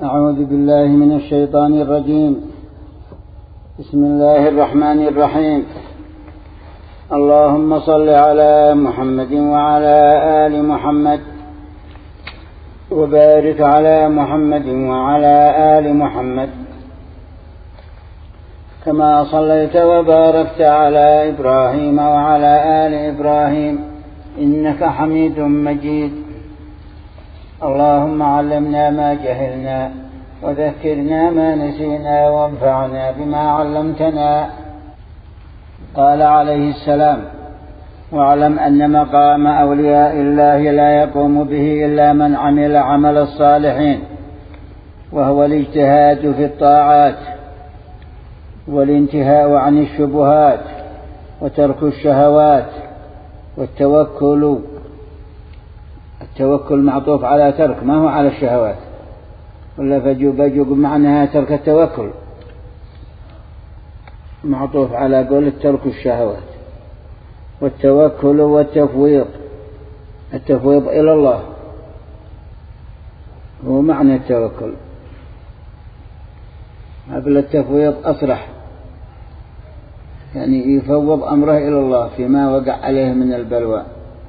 أعوذ بالله من الشيطان الرجيم. بسم الله الرحمن الرحيم. اللهم صل على محمد وعلى آل محمد وبارك على محمد وعلى آل محمد كما صليت وباركت على إبراهيم وعلى آل إبراهيم إنك حميد مجيد. اللهم علمنا ما جهلنا وذكرنا ما نسينا وانفعنا بما علمتنا. قال عليه السلام: واعلم أن مقام أولياء الله لا يقوم به إلا من عمل عمل الصالحين، وهو الاجتهاد في الطاعات والانتهاء عن الشبهات وترك الشهوات والتوكل. التوكل معطوف على ترك، ما هو على الشهوات، ولا فجوب معناها ترك التوكل، معطوف على قول ترك الشهوات والتوكل والتفويض. التفويض إلى الله هو معنى التوكل. قبل التفويض أصرح، يعني يفوض أمره إلى الله فيما وقع عليه من البلوى،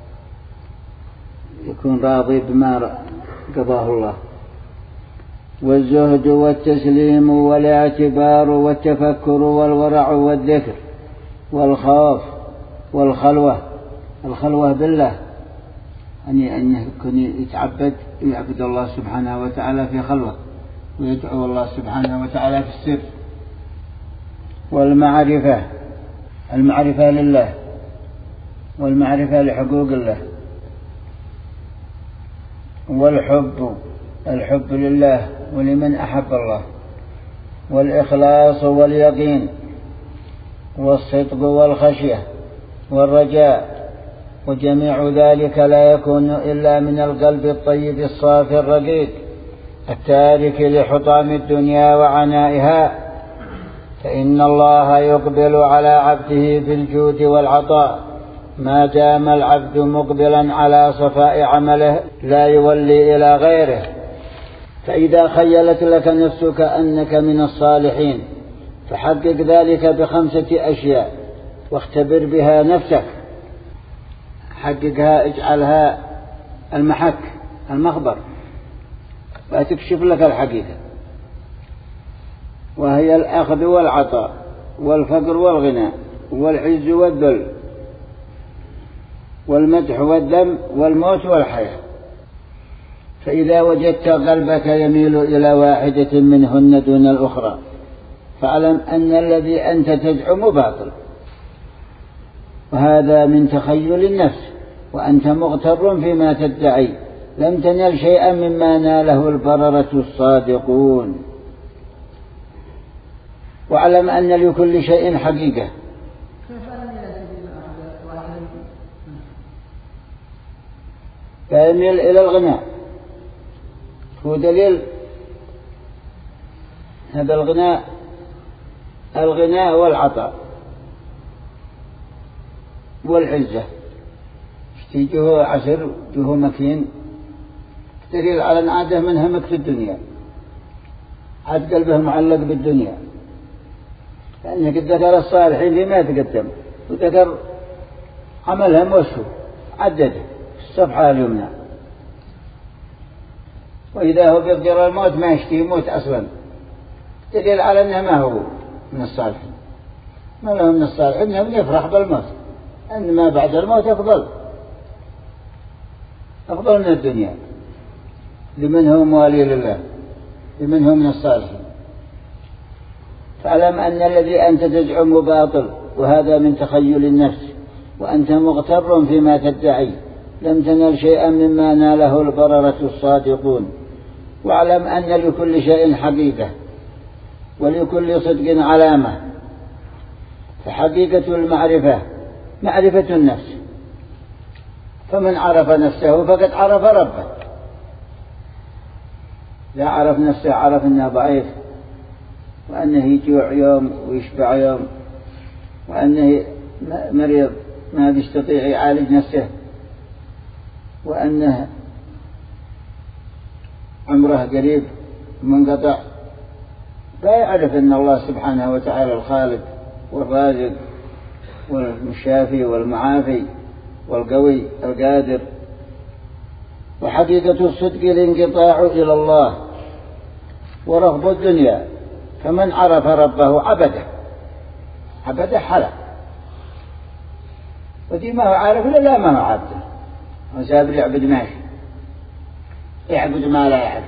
يكون راضي بما قضاه الله. والزهد والتسليم والاعتبار والتفكر والورع والذكر والخوف والخلوة. الخلوة بالله يعني أن يكون يتعبد ويعبد الله سبحانه وتعالى في خلوة، ويدعو الله سبحانه وتعالى في السر. والمعرفة، المعرفة لله والمعرفة لحقوق الله. والحب، الحب لله ولمن أحب الله. والإخلاص واليقين والصدق والخشية والرجاء. وجميع ذلك لا يكون إلا من القلب الطيب الصافي الرقيق التارك لحطام الدنيا وعنائها، فإن الله يقبل على عبده في الجود والعطاء ما دام العبد مقبلا على صفاء عمله لا يولي إلى غيره. فإذا خيلت لك نفسك أنك من الصالحين فحقق ذلك ب5 أشياء واختبر بها نفسك. حققها، اجعلها المحك المخبر فتكشف لك الحقيقة، وهي الأخذ والعطاء والفقر والغنى والعز والذل والمدح والذم والموت والحياة. فإذا وجدت قلبك يميل إلى واحدة منهن دون الأخرى فاعلم أن الذي أنت تزعم باطل، وهذا من تخيل النفس، وأنت مغتر فيما تدعي. لم تنل شيئا مما ناله البررة الصادقون. واعلم أن لكل شيء حقيقة. فيميل إلى الغناء، هو دليل هذا الغناء والعطاء والعزة. اشتيجه عسر جه مكين، دليل على أن عاده من همك في الدنيا، عاد قلبه معلق بالدنيا، لأنه قد ذكر الصالحين فيما يتقدم، وذكر عملهم وشه عدده في الصفحة اليمنى. وإذا هو بيقدر الموت ما يشتي يموت أصلا، دليل على أنه ما هو من الصالحين. ما له من الصالحين أنه يفرح بالموت، أن ما بعد الموت أفضل من الدنيا لمن هو موالي لله، لمن هو من الصالحين. فاعلم أن الذي أنت تزعم باطل، وهذا من تخيل النفس، وأنت مغتر فيما تدعي. لم تنل شيئا مما ناله البررة الصادقون. واعلم أن لكل شيء حقيقة ولكل صدق علامة. فحقيقة المعرفة معرفة النفس، فمن عرف نفسه فقد عرف ربه. لا عرف نفسه عرف أنه ضعيف، وأنه يجوع يوم ويشبع يوم، وأنه مريض ما بيستطيع يعالج نفسه، وأنه عمره قريب منقطع لا يعرف أن الله سبحانه وتعالى الخالق والرازق والشافي والمعافي والقوي القادر. وحقيقة الصدق الانقطاع إلى الله ورغب الدنيا، فمن عرف ربه عبده حلا، ودي ما هو عارف لا ما هو عبده، وسابر يعبد ماشي يعبد ما لا يعرف.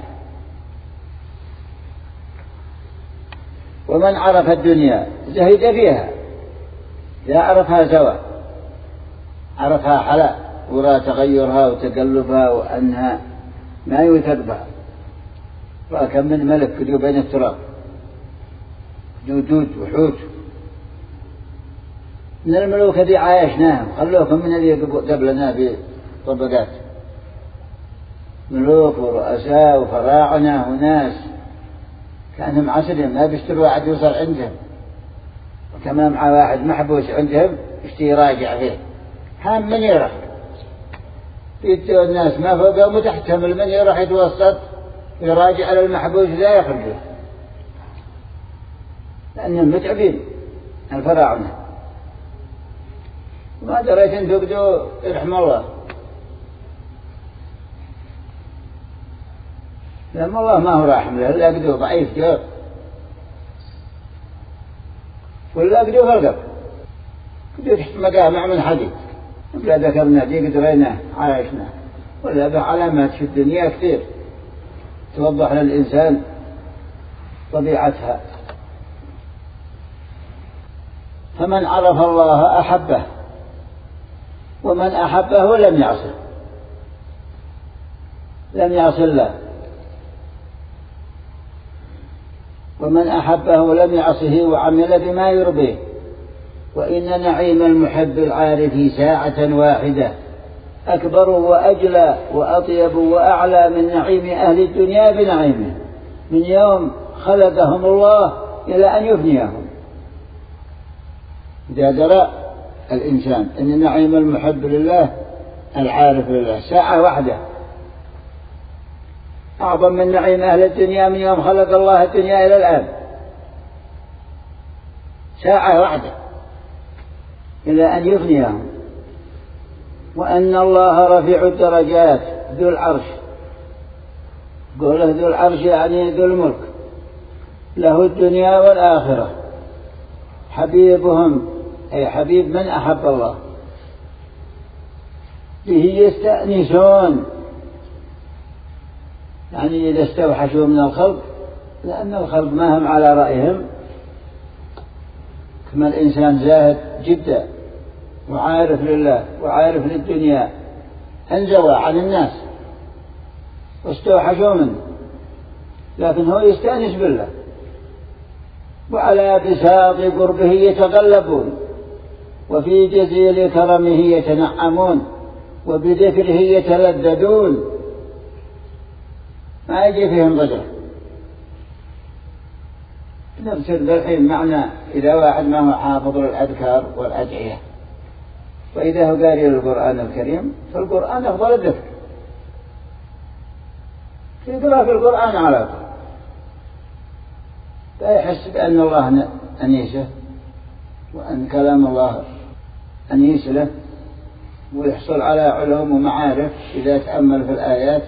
ومن عرف الدنيا زهد فيها، لا عرفها سواء، عرفها حلا ورأى تغيرها وتقلبها وأنها ما يوثق بها. رأى كم من ملك كله بين التراب، دود وحوت من الملوك الذي عايشناهم، خلوكم من الذي قبلنا بطبقات، ملوك ورؤساء وفراعنة وناس كانهم عسلهم ما بيشتروا واحد يوصل عندهم، وكمان مع واحد محبوس عندهم يشتري راجع فيه هم من يروح يدوا الناس ما فوقهم وتحتهم، من يروح يتوسط يراجع على المحبوس لا يخرجه، لأنهم متعبين الفراعنة. ما دريت أن تقدوا يرحم الله، لأن الله ما هو راحم له، لا قدوا ضعيف جار ولا قدوا فرقب، قدوا تحت مقامع من حديد، بلا ذكرنا دي قدرينا عايشنا، ولا بعلامات في الدنيا كثير توضح للإنسان طبيعتها. فمن عرف الله أحبه، ومن أحبه لم يعص الله، ومن أحبه لم يعصه وعمل بما يرضيه. وإن نعيم المحب العارف ساعة واحدة أكبر وأجلى وأطيب وأعلى من نعيم أهل الدنيا بنعيمه، من يوم خلقهم الله إلى أن يفنيهم. إذا درى الإنسان أن نعيم المحب لله العارف لله ساعة واحدة أعظم من نعيم أهل الدنيا من يوم خلق الله الدنيا إلى الآن، ساعة واحدة إلى أن يفنيهم. وأن الله رفيع الدرجات ذو العرش، قوله ذو العرش يعني ذو الملك، له الدنيا والآخرة، حبيبهم أي حبيب من أحب الله، به يستأنسون، يعني إذا استوحشوا من الخلق، لأن الخلق ما هم على رأيهم، كما الإنسان زاهد جدا وعارف لله وعارف للدنيا، انزوى عن الناس واستوحشوا منه، لكن هو يستأنس بالله، وعلى بساط قربه يتغلبون، وفي جزيل كرمه يتنعمون، وبذكره يتلذذون، ما يجي فيهم ضجر. نفسر بالحين معنى إذا واحد ما هو حافظ الأذكار والأدعية، وإذا هو قارئ القرآن الكريم، فالقرآن أفضل الذكر، يقرأ في القرآن على طول، لا يحس بأن الله أنيسه وأن كلام الله أنيس له، ويحصل على علوم ومعارف إذا تأمل في الآيات.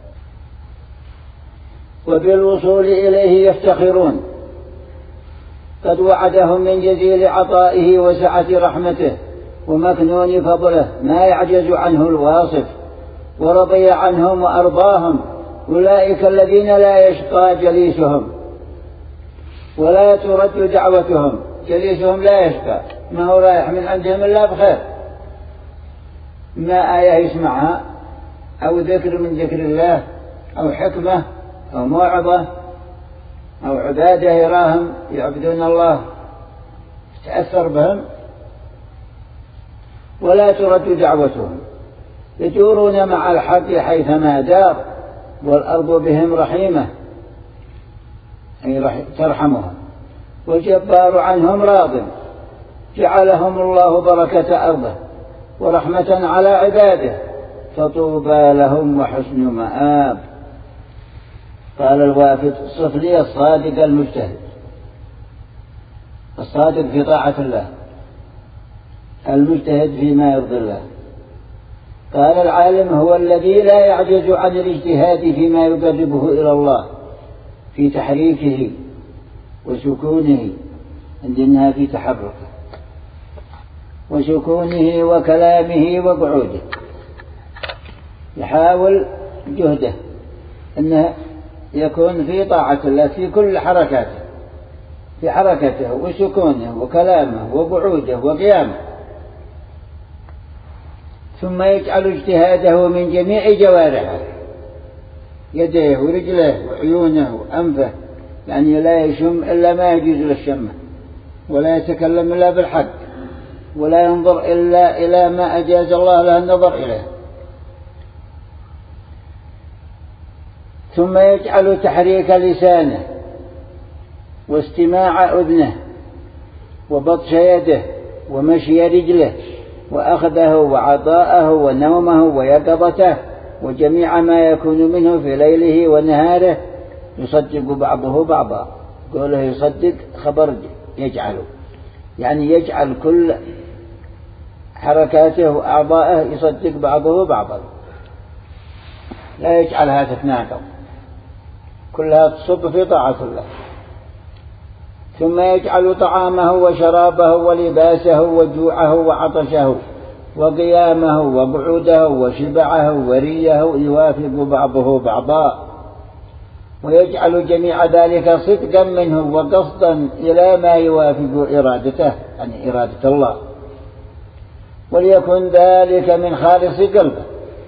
وبالوصول إليه يفتخرون، قد وعدهم من جزيل عطائه وسعة رحمته ومكنون فضله ما يعجز عنه الواصف، ورضي عنهم وأرضاهم. أولئك الذين لا يشقى جليسهم ولا ترد دعوتهم، جليسهم لا يشقى، ما هو رايح من عندهم إلا بخير، ما آية يسمعها أو ذكر من ذكر الله أو حكمة أو موعظة أو عبادة يراهم يعبدون الله تأثر بهم، ولا ترد دعوتهم، يدورون مع الحق حيثما دار، والأرض بهم رحيمة أي ترحمهم، والجبار عنهم راض، جعلهم الله بركة أرضه ورحمة على عباده، فطوبى لهم وحسن مآب. قال الوافد صف لي الصادق المجتهد، الصادق في طاعة الله، المجتهد فيما يرضي الله. قال العالم هو الذي لا يعجز عن الاجتهاد فيما يقربه إلى الله في تحريكه وسكونه، عندنا في تحركه وسكونه وكلامه وقعوده، يحاول جهده أنه يكون في طاعة الله في كل حركاته، في حركته وسكونه وكلامه وقعوده وقيامه، ثم يجعل اجتهاده من جميع جوارحه، يديه ورجله وعيونه وأنفه، يعني لا يشم إلا ما يجوز للشمة، ولا يتكلم إلا بالحق، ولا ينظر إلا إلى ما أجاز الله له النظر إليه. ثم يجعل تحريك لسانه واستماع أذنه وبطش يده ومشي رجله وأخذه وعطاءه ونومه ويقظته وجميع ما يكون منه في ليله ونهاره يصدق بعضه بعضا. قوله يصدق خبر يجعله، يعني يجعل كل حركاته وأعضائه يصدق بعضه بعضا، لا يجعلها تتناقض، كلها تصب في طاعة الله. ثم يجعل طعامه وشرابه ولباسه وجوعه وعطشه وقيامه وقعوده وشبعه وريه يوافق بعضه بعضا، ويجعل جميع ذلك صدقا منه وقصدا إلى ما يوافق إرادته، يعني إرادة الله، وليكن ذلك من خالص قلبه.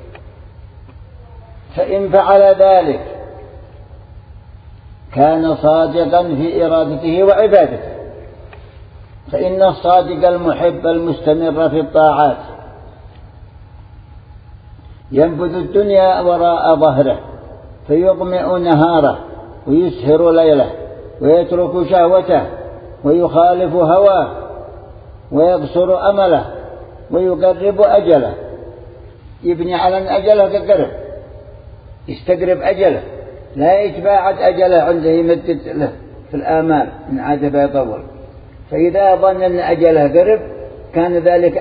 فإن فعل ذلك كان صادقا في إرادته وعبادته، فإن الصادق المحب المستمر في الطاعات ينبذ الدنيا وراء ظهره فيضمئ نهاره ويسهر ليله ويترك شهوته ويخالف هواه ويقصر أمله ويقرب أجله، يبني على أن أجله قرب، يستقرب أجله، لا يتباعد أجله عنده يمدد له في الآمال من عاد يطول. فإذا ظن أن أجله قرب كان ذلك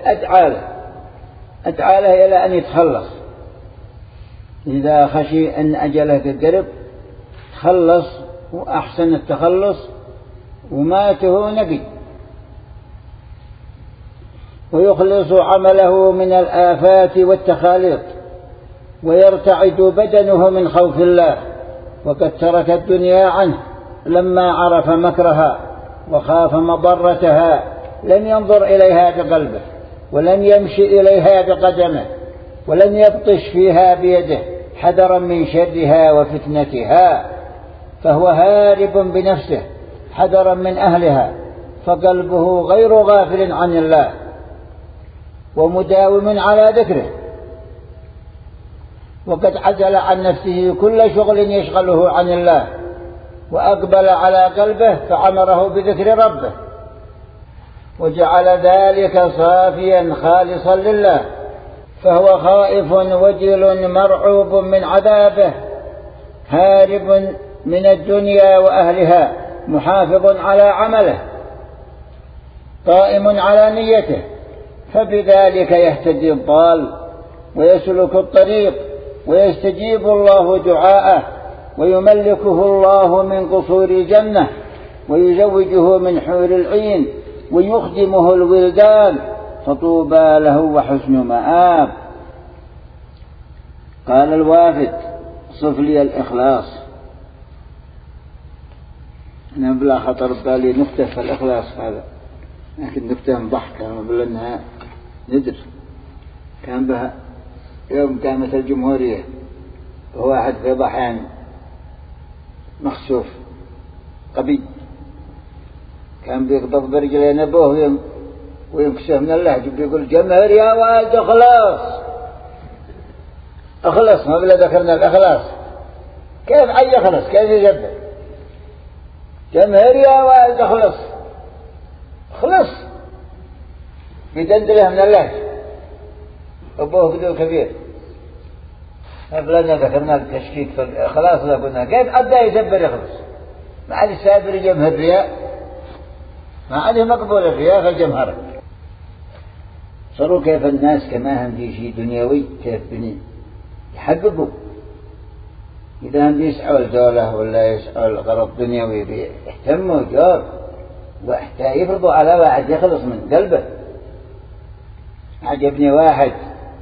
أدعاله إلى أن يتخلص. إذا خشي أن أجله قرب تخلص، وأحسن التخلص وماته نقي، ويخلص عمله من الآفات والتخاليط، ويرتعد بدنه من خوف الله، وقد ترك الدنيا عنه لما عرف مكرها وخاف مضرتها، لم ينظر إليها بقلبه ولم يمشي إليها بقدمه ولم يبطش فيها بيده حذرا من شرها وفتنتها، فهو هارب بنفسه حذرا من أهلها، فقلبه غير غافل عن الله ومداوم على ذكره، وقد عزل عن نفسه كل شغل يشغله عن الله، وأقبل على قلبه فعمره بذكر ربه، وجعل ذلك صافيا خالصا لله، فهو خائف وجل مرعوب من عذابه، هارب من الدنيا وأهلها، محافظ على عمله، قائم على نيته، فبذلك يهتدي الضال ويسلك الطريق، ويستجيب الله دعاءه، ويملكه الله من قصور الجنة، ويزوجه من حور العين، ويخدمه الولدان، فطوبى له وحسن مآب. قال الوافد صف لي الإخلاص. أنا بلا خطر بالي نكتة في الإخلاص هذا، لكن نكتة مضحكة بل أنها ندر. كان بها يوم قامت الجمهورية وواحد في ضحان مخسوف قبي، كان بيقبض برجلين أبوه وينكسه من اللهج، بيقول جمهور يا والد أخلص ما بلا ذكرنا الإخلاص، كيف عي يخلص، كيف يجبر جمهور يا والد أخلص بيدندله من اللهج، أبوه قدو كبير. قبلنا ذكرنا التشكيك خلاص لا قلنا كيف أبدأ يسبر يخلص ما عاد السابر جمه الرياء ما عاد مقبول الرياء فالجمهرة. صاروا كيف الناس كما هم في شيء دنيوي كيف بني يحققوا إذا هم يسعوا الدولة ولا يسعوا الغرض دنيوي بيهتموا جار وحتى يفرضوا على واحد يخلص من قلبه. عجبني واحد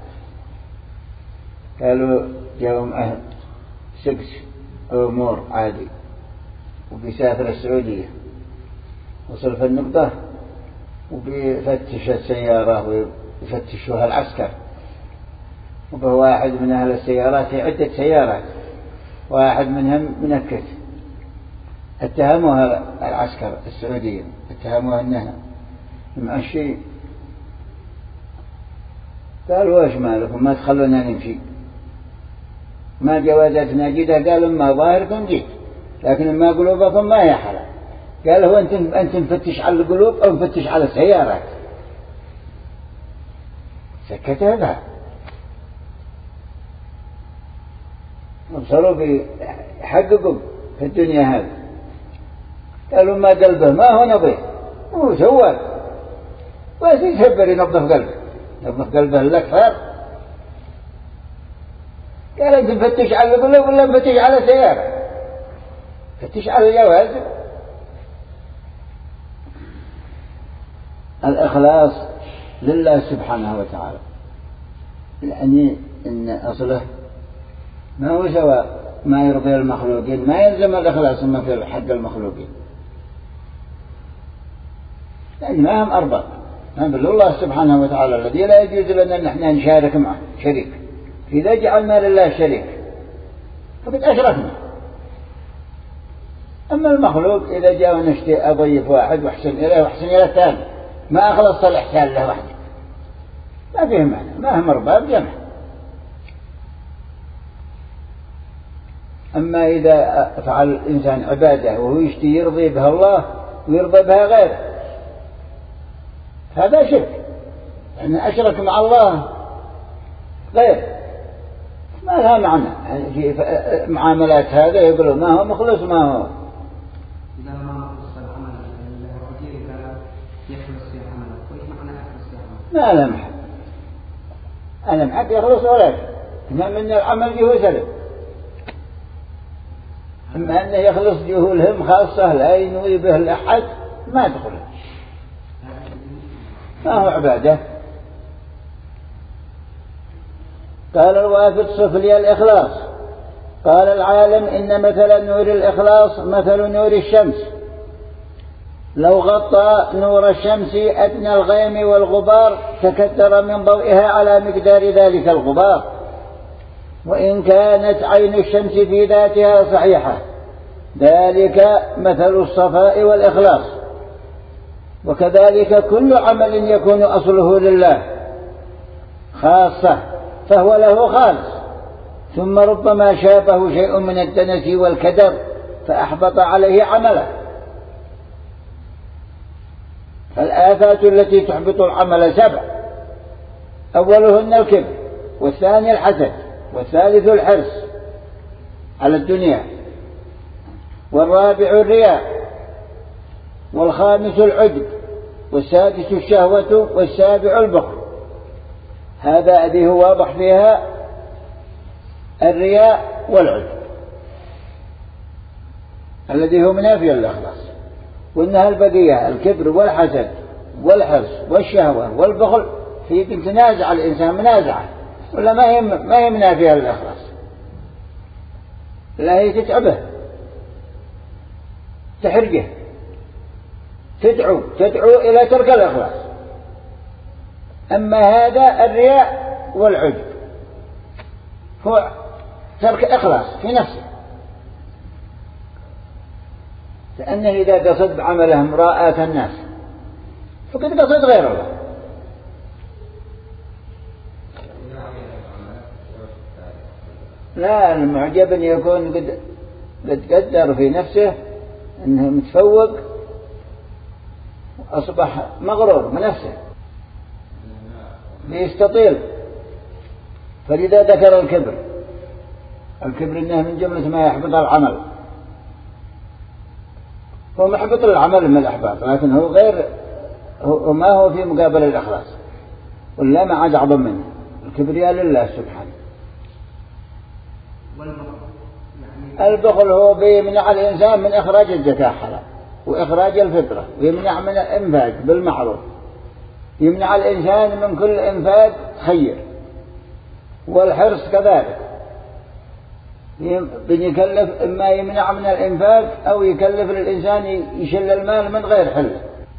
قالوا جاءهم أهل سكس أمور عادي وبيسافر السعودية وصل في النقطة وبيفتش السيارة ويفتشوها العسكر وبهو واحد من أهل السيارات في عدة سيارات واحد منهم منكت اتهموها العسكر السعوديين اتهموها أنها معشي قالوا وش مالكم ما تخلونا نمشي ما جوازاتنا جيدة قالوا ما ظاهركم جيد لكن ما قلوبكم ما هي حلال. قال هو أنت مفتش على القلوب أو مفتش على السيارات سكت هذا وصاروا بيحققوا في الدنيا هذه. قالوا ما قلبه ما هو نظيف هو سوال بس يسبر ينظف قلبه الأكثر. قال أنت مفتش على القلوب ولا مفتش على السيارة فتش على الجواز. الإخلاص لله سبحانه وتعالى يعني إن أصله ما هو سواء ما يرضي المخلوقين ما يلزم الإخلاص ما في حق المخلوقين لأن ما هم أرباب هم بالله سبحانه وتعالى الذي لا يجوز لنا أن نحن نشارك معه شريك. إذا جعلنا لله شريك فقد أشركنا. أما المخلوق إذا جاء ونشتي أضيف واحد وأحسن إليه وأحسن إلى الثاني ما أخلصت الإحسان له وحده ما فيه معنى ما هم أرباب جمع. أما إذا فعل الإنسان عبادة وهو يشتي يرضي بها الله ويرضي بها غيره هذا شرك لأن أشرك مع الله غير ما لها معنى. في معاملات هذا يقولوا ما هو مخلص ما هو إذا ما مخلص العمل لله وعديه كان يخلص في عمله وإيش معنى يخلص في عمله ما لمح أنا محق يخلص ولا إنما من العمل جهو سلم. أما أنه يخلص جهولهم خاصة لا ينوي به الأحد ما تدخل ما هو عبادة. قال الوافد صف لي الإخلاص. قال العالم إن مثل نور الإخلاص مثل نور الشمس لو غطى نور الشمس أدنى الغيم والغبار تكدر من ضوئها على مقدار ذلك الغبار وإن كانت عين الشمس في ذاتها صحيحة ذلك مثل الصفاء والإخلاص. وكذلك كل عمل يكون أصله لله خاصة فهو له خالص ثم ربما شابه شيء من الدنس والكدر فأحبط عليه عمله. فالآفات التي تحبط العمل 7 أولهن الكبر والثاني الحسد والثالث الحرص على الدنيا والرابع الرياء والخامس العجب والسادس الشهوة والسابع البخل. هذه هو واضح فيها الرياء والعجب الذي هو منافي الإخلاص وإنها البقية الكبر والحسد والحرص والشهوة والبخل في تنازع الإنسان منازعة ولا ما هي منافيها الإخلاص لا هي تتعبه تحرجه تدعو إلى ترك الإخلاص. أما هذا الرياء والعجب هو ترك إخلاص في نفسه لأنه إذا قصد بعمله مراءة الناس فقد قصد غير الله. لا المعجب أن يكون قد قدر في نفسه أنه متفوق أصبح مغرور بنفسه ليستطيل فلذا ذكر الكبر الكبر إنه من جملة ما يحبط العمل، هو محبط العمل من الأحباط، لكن هو غير، ما هو في مقابل الإخلاص، ولا ما عاد أعظم منه. الكبرياء لله سبحانه. البخل هو بيمنع الإنسان من إخراج الزكاة حرام وإخراج الفطرة، ويمنع من الإنفاق بالمعروف، يمنع الإنسان من كل إنفاق خير، والحرص كذلك بيكلف، إما يمنع من الإنفاق أو يكلف الإنسان يشل المال من غير حل.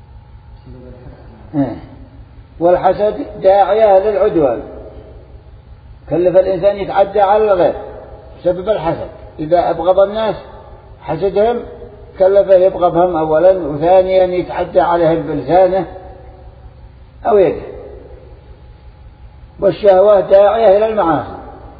والحسد داعية للعدوان، كلف الإنسان يتعدى على الغير بسبب الحسد. إذا أبغض الناس حسدهم كلفه يبغضهم أولا، وثانيا يتعدى عليهم بلسانه أو يده. والشهوة داعية إلى المعاصي،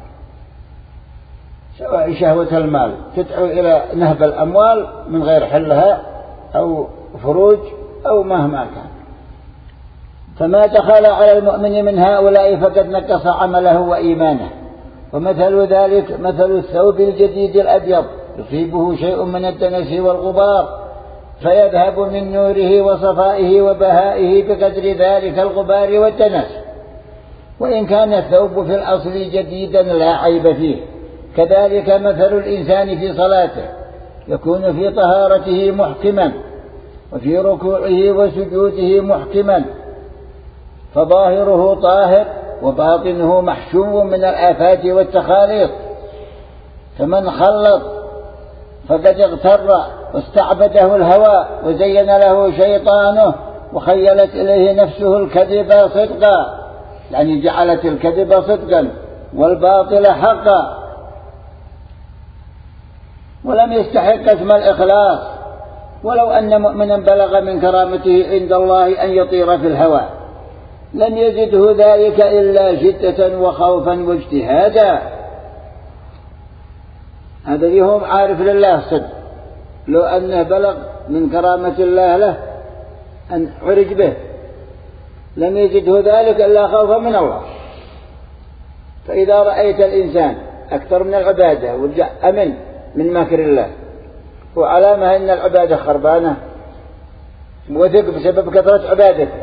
سواء شهوة المال تدعو إلى نهب الأموال من غير حلها أو فروج أو مهما كان. فما دخل على المؤمن من هؤلاء فقد نقص عمله وإيمانه. ومثل ذلك مثل الثوب الجديد الأبيض يصيبه شيء من الدنس والغبار فيذهب من نوره وصفائه وبهائه بقدر ذلك الغبار والدنس، وإن كان الثوب في الأصل جديدا لا عيب فيه. كذلك مثل الإنسان في صلاته، يكون في طهارته محكما، وفي ركوعه وسجوده محكما، فظاهره طاهر وباطنه محشو من الآفات والتخاليط. فمن خلط فقد اغتر واستعبده الهوى وزين له شيطانه وخيلت إليه نفسه الكذب صدقا، يعني جعلت الكذب صدقا والباطل حقا، ولم يستحق اسم الإخلاص. ولو أن مؤمنا بلغ من كرامته عند الله أن يطير في الهوى لم يزده ذلك إلا شدة وخوفا واجتهادا. هذا يهم عارف لله صدق، لو أنه بلغ من كرامة الله له أن عرج به لم يزده ذلك إلا خوفا من الله. فإذا رأيت الإنسان أكثر من العبادة ورجع أمن من مكر الله، وعلامة أن العبادة خربانة وثق بسبب كثرة عبادته،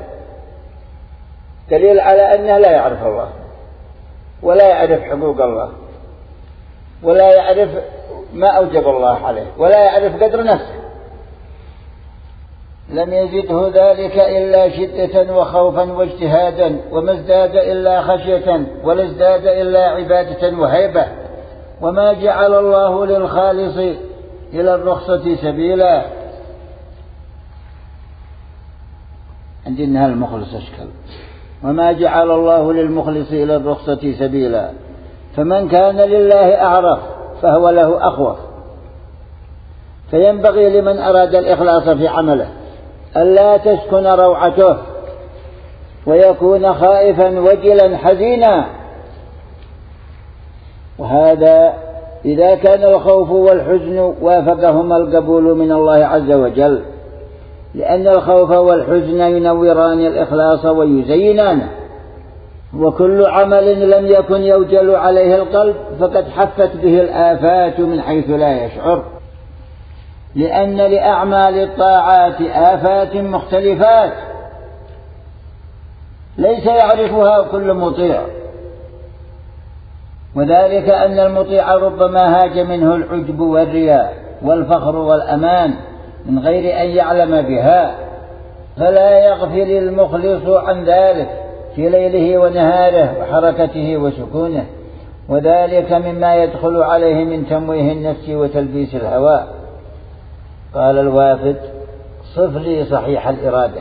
دليل على أنه لا يعرف الله ولا يعرف حقوق الله ولا يعرف ما أوجب الله عليه ولا يعرف قدر نفسه. لم يزده ذلك إلا شدة وخوفا واجتهادا، وما ازداد إلا خشية ولا ازداد إلا عبادة وهيبة. وما جعل الله للخالص إلى الرخصة سبيلا. عندنا المخلص أشكال. وما جعل الله للمخلص إلى الرخصة سبيلا، فمن كان لله أعرف فهو له أخوف. فينبغي لمن أراد الإخلاص في عمله ألا تسكن روعته ويكون خائفا وجلا حزينا، وهذا إذا كان الخوف والحزن وافقهما القبول من الله عز وجل، لأن الخوف والحزن ينوران الإخلاص ويزينانه. وكل عمل لم يكن يوجل عليه القلب فقد حفت به الآفات من حيث لا يشعر، لأن لأعمال الطاعات آفات مختلفات ليس يعرفها كل مطيع، وذلك أن المطيع ربما هاج منه العجب والرياء والفخر والأمان من غير أن يعلم بها، فلا يغفل المخلص عن ذلك في ليله ونهاره وحركته وسكونه، وذلك مما يدخل عليه من تمويه النفس وتلبيس الهوى. قال الوافد: صف لي صحيح الإرادة.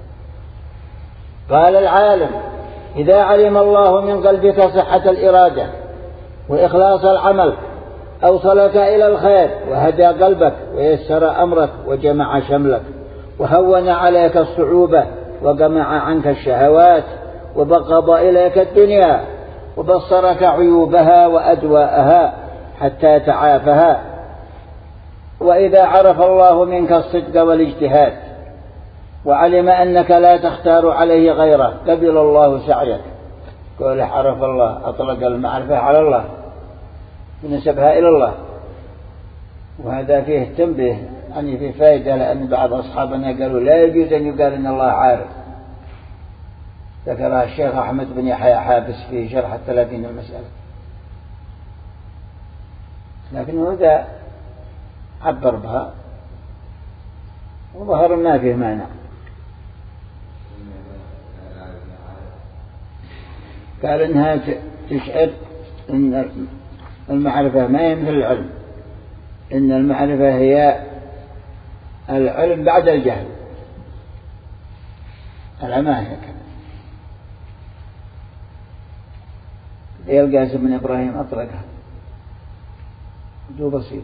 قال العالم: إذا علم الله من قلبك صحة الإرادة وإخلاص العمل أوصلك إلى الخير وهدى قلبك ويسر أمرك وجمع شملك وهون عليك الصعوبة وجمع عنك الشهوات وبغض إليك الدنيا وبصرك عيوبها وأدواءها حتى تعافها. وإذا عرف الله منك الصدق والاجتهاد وعلم أنك لا تختار عليه غيره قبل الله سعيك. قال: عرف الله، أطلق المعرفة على الله، ونسبها إلى الله. وهذا فيه التنبيه، يعني فيه فائدة، لأن بعض أصحابنا قالوا لا يجوز أن يقال إن الله عارف. ذكرها الشيخ أحمد بن يحيى حابس في شرح 30 المسألة، لكن هذا عبر بها وظهر ما فيه معنى. قال إنها تشعر إن المعرفة ما هي مثل العلم، إن المعرفة هي العلم بعد الجهل، العمى هكذا. القاسم بن إبراهيم أطلقها ذو بصير.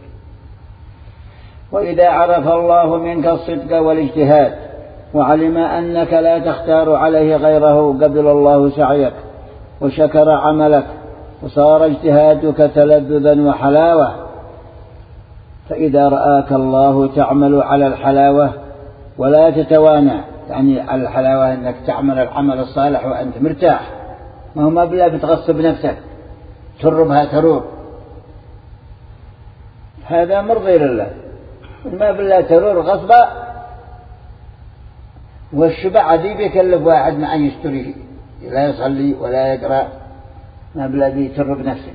وإذا عرف الله منك الصدق والاجتهاد وعلم أنك لا تختار عليه غيره قبل الله سعيك وشكر عملك وصار اجتهادك تلذذا وحلاوة. فإذا رآك الله تعمل على الحلاوة ولا تتوانى، يعني على الحلاوة أنك تعمل العمل الصالح وأنت مرتاح، ما هو ما بلا بتغصب نفسك تربها تروب، هذا مرضي لله. ما بلا ترور غصبا، والشبع عدي بيكلف واحد معه يشتري لا يصلي ولا يقرأ، ما بلا بيترب نفسه.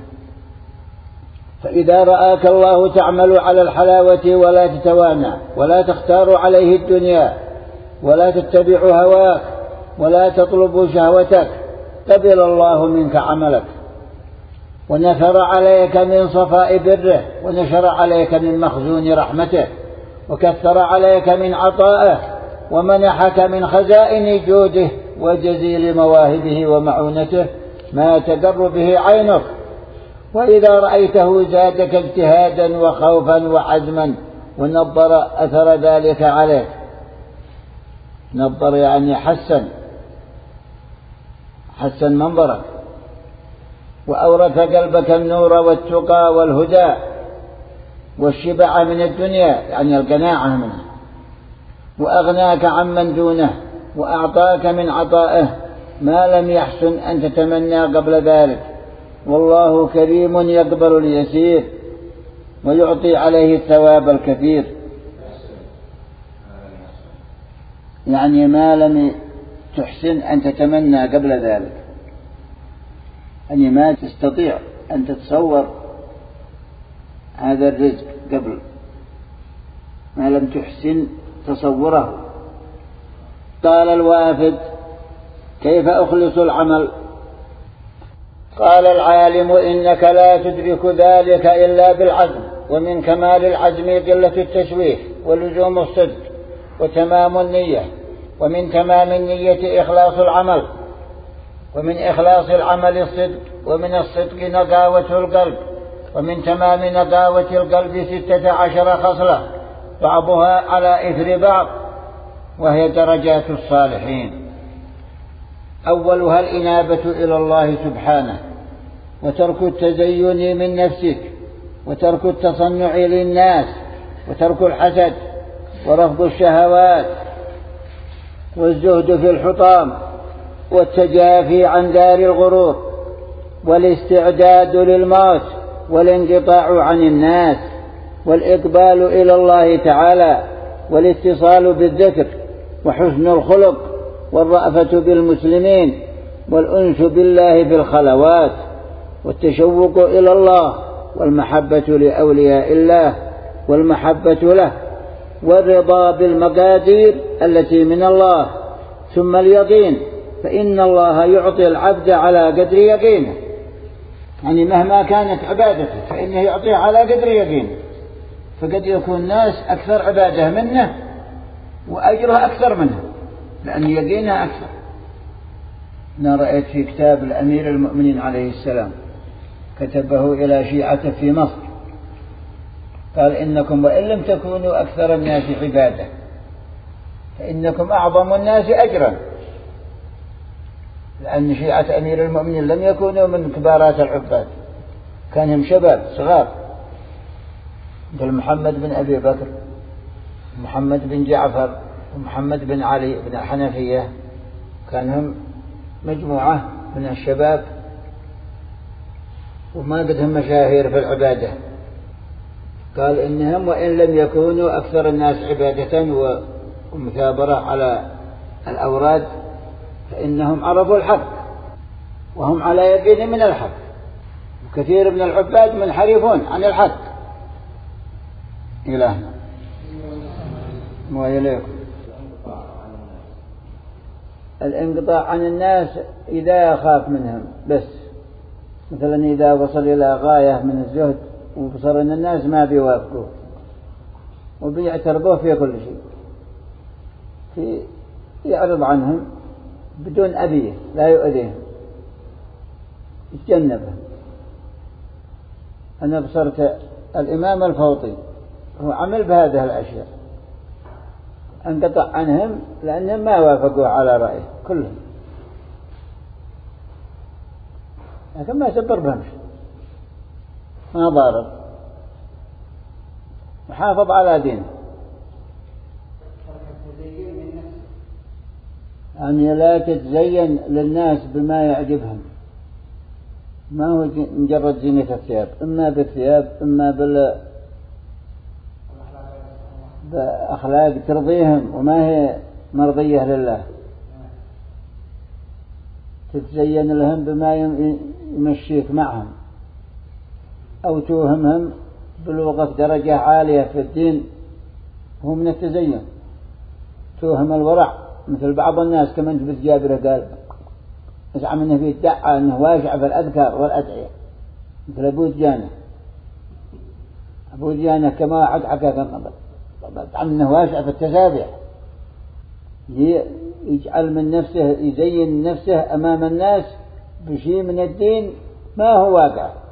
فإذا رآك الله تعمل على الحلاوة ولا تتوانى ولا تختار عليه الدنيا ولا تتبع هواك ولا تطلب شهوتك قبل الله منك عملك ونثر عليك من صفاء بره ونشر عليك من مخزون رحمته وكثر عليك من عطائه ومنحك من خزائن جوده وجزيل مواهبه ومعونته ما تقر به عينك. وإذا رأيته زادك اجتهادا وخوفا وعزما ونبر أثر ذلك عليك. نبر يعني حسن منظرك، وأورث قلبك النور والتقى والهدى والشبع من الدنيا، يعني القناعة منها، وأغناك عمن دونه وأعطاك من عطائه ما لم يحسن أن تتمنى قبل ذلك. والله كريم يقبل اليسير ويعطي عليه الثواب الكثير، يعني ما لم تحسن أن تتمنى قبل ذلك، يعني ما تستطيع أن تتصور هذا الرزق قبل، ما لم تحسن تصوره. قال الوافد: كيف أخلص العمل؟ قال العالم: إنك لا تدرك ذلك إلا بالعزم، ومن كمال العزم قلة التشويش ولزوم الصدق وتمام النية، ومن تمام النية إخلاص العمل، ومن إخلاص العمل الصدق، ومن الصدق نقاوة القلب، ومن تمام نقاوة القلب 16 خصلة بعضها على إثر بعض، وهي درجات الصالحين. أولها الإنابة إلى الله سبحانه، وترك التزين من نفسك، وترك التصنع للناس، وترك الحسد، ورفض الشهوات، والزهد في الحطام، والتجافي عن دار الغرور، والاستعداد للموت، والانقطاع عن الناس، والإقبال إلى الله تعالى، والاتصال بالذكر، وحسن الخلق، والرأفة بالمسلمين، والأنس بالله في الخلوات، والتشوق إلى الله، والمحبة لأولياء الله، والمحبة له، والرضا بالمقادير التي من الله، ثم اليقين، فإن الله يعطي العبد على قدر يقينه، يعني مهما كانت عبادته فإنه يعطيه على قدر يقينه. فقد يكون ناس أكثر عبادة منه وأجره أكثر منه لأن يقينه أكثر. أنا رأيت في كتاب الأمير المؤمنين عليه السلام كتبه إلى شيعته في مصر، قال: إنكم وإن لم تكونوا أكثر الناس عبادة فإنكم أعظم الناس أجرا، لأن شيعة أمير المؤمنين لم يكونوا من كبارات العباد، كانهم شباب صغار، مثل محمد بن أبي بكر، محمد بن جعفر، ومحمد بن علي بن الحنفية، كانهم مجموعة من الشباب وما قدهم مشاهير في العبادة. قال إنهم وإن لم يكونوا أكثر الناس عبادة ومثابرة على الأوراد فإنهم عرفوا الحق وهم على يقين من الحق، وكثير من العباد منحرفون عن الحق. إلهنا وإليكم. الانقطاع عن الناس إذا خاف منهم بس، مثلا إذا وصل إلى غاية من الزهد وبصر أن الناس ما بيوافقوه وبيعترضوه في كل شيء، يعرض عنهم بدون أذية، لا يؤذيهم، يتجنبهم. أنا بصرت الإمام الفوطي هو عمل بهذه الأشياء، انقطع عنهم لأنهم ما وافقوا على رأيه كلهم، لكن ما سبر بهم شيء، ما ضارب، محافظ على دينه. أن لا تتزين للناس بما يعجبهم، ما هو مجرد زينة الثياب، إما بالثياب إما بأخلاق ترضيهم وما هي مرضية لله. تتزين لهم بما يمشيك معهم، أو توهمهم بلوغة درجة عالية في الدين، هو من التزين. توهم الورع، مثل بعض الناس كما انت بتجابره قال يزعم انه بيدعى انه واسع في الأذكار والأدعية، مثل أبو ديانة كما واحد حكى يزعم انه واسع في التسابيح، يجعل من نفسه، يزين نفسه أمام الناس بشيء من الدين ما هو واقع.